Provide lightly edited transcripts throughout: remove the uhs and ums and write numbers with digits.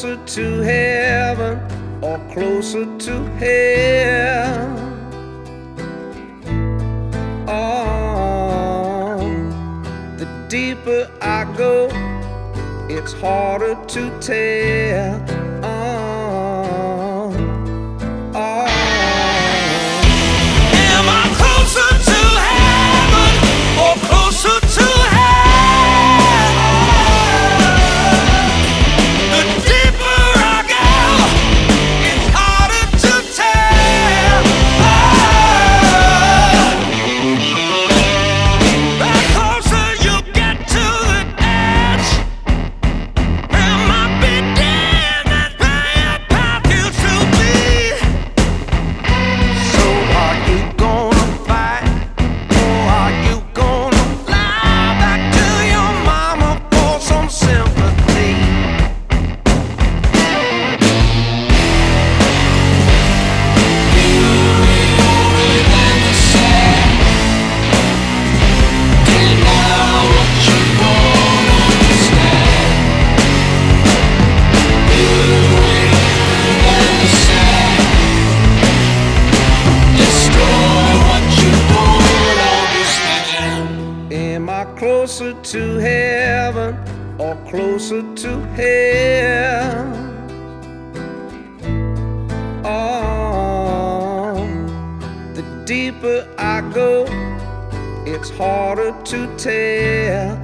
closer to heaven or closer to hell? Oh, the deeper I go, it's harder to tell. Oh, oh. Am I closer to heaven or closer to hell? The deeper I go, it's harder to tell. The closer you get to the edge, there might be dead, that's where your path used to be. So are you gonna fight, or are you gonna fly back to your mama for some sympathy? Am I closer to heaven or closer to hell? Oh, the deeper I go, it's harder to tell.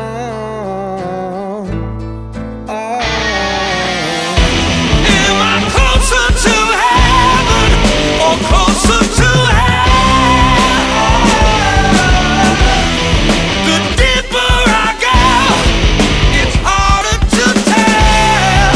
Oh, oh. Am I closer to heaven or closer to hell? The deeper I go, it's harder to tell.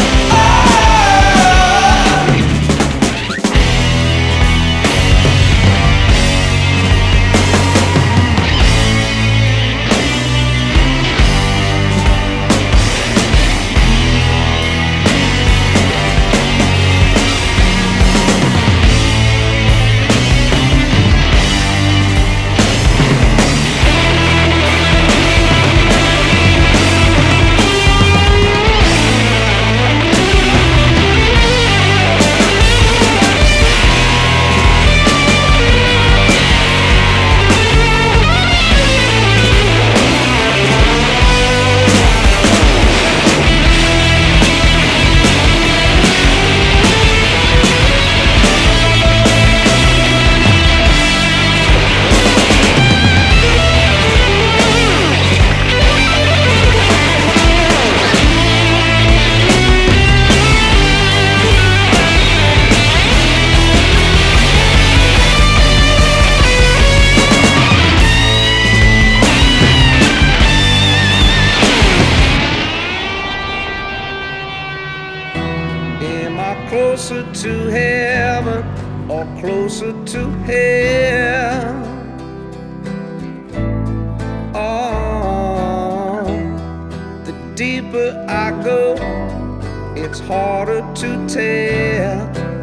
Am I closer to heaven or closer to hell? Oh, the deeper I go, it's harder to tell.